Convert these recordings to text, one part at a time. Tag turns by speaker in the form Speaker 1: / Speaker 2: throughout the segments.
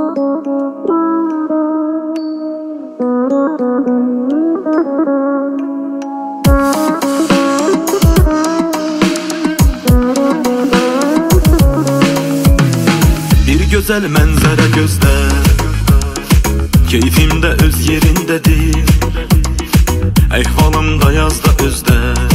Speaker 1: Güzel mənzərə gözlə, keyfim də öz yerindədir. Əhvalım da yazda özdə,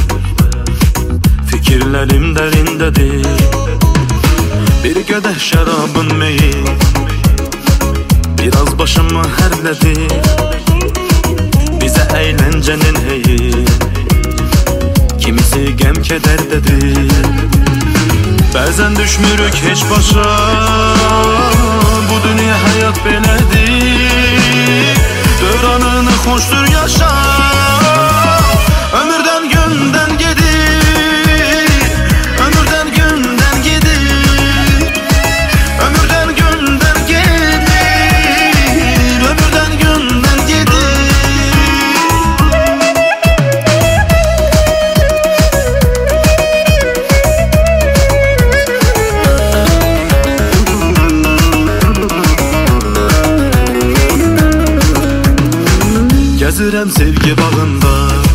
Speaker 1: fikirlərim dərindədir. Bir qədəh şərabın meyil, biraz başımı hərlədi. Bizə əyləncənin heyil, kimisi qəm kədərdədir. Bəzən düşmürük heç başa, bu dünya həyat belədir. Dövranını xoşdur yaşa, ömürdən gündən gedir. Ömürdən gündən gedir. Ömürdən gündən gedir. Ömürdən gündən gedir. Gəzirəm sevgi bağında,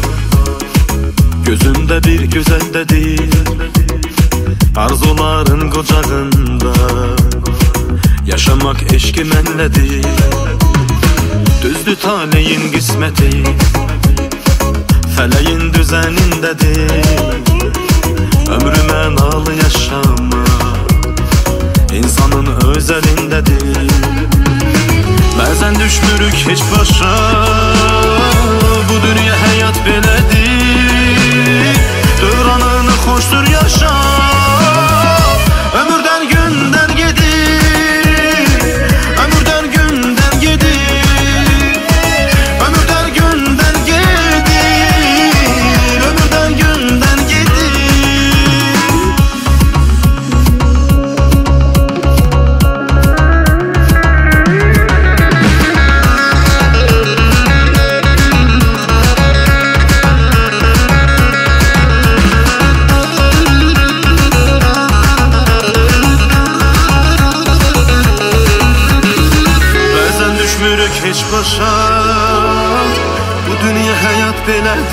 Speaker 1: gözümdə bir gözəldədir. Arzuların qocağında, yaşamaq eşqi mənlədir. Düzdür taleyin qisməti, fələyin düzənindədir. Ömrü mənalı yaşamaq, insanın öz əlindədir. Bəzən düşmürük heç başa, bu dünya həyat belədir. Dövranını xoşdur yaşa, ömürdən gündən gedir. Ömürdən gündən gedir. Ömürdən gündən gedir. Ömürdən gündən gedir. Heç başa, bu dünya həyat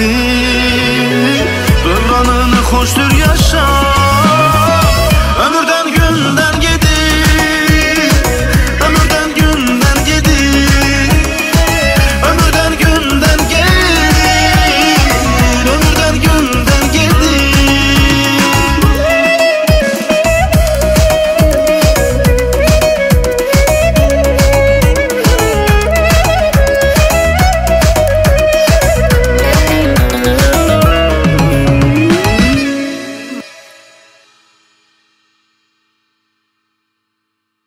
Speaker 1: belədir. Dövranını xoşdur yaşa, ömürdə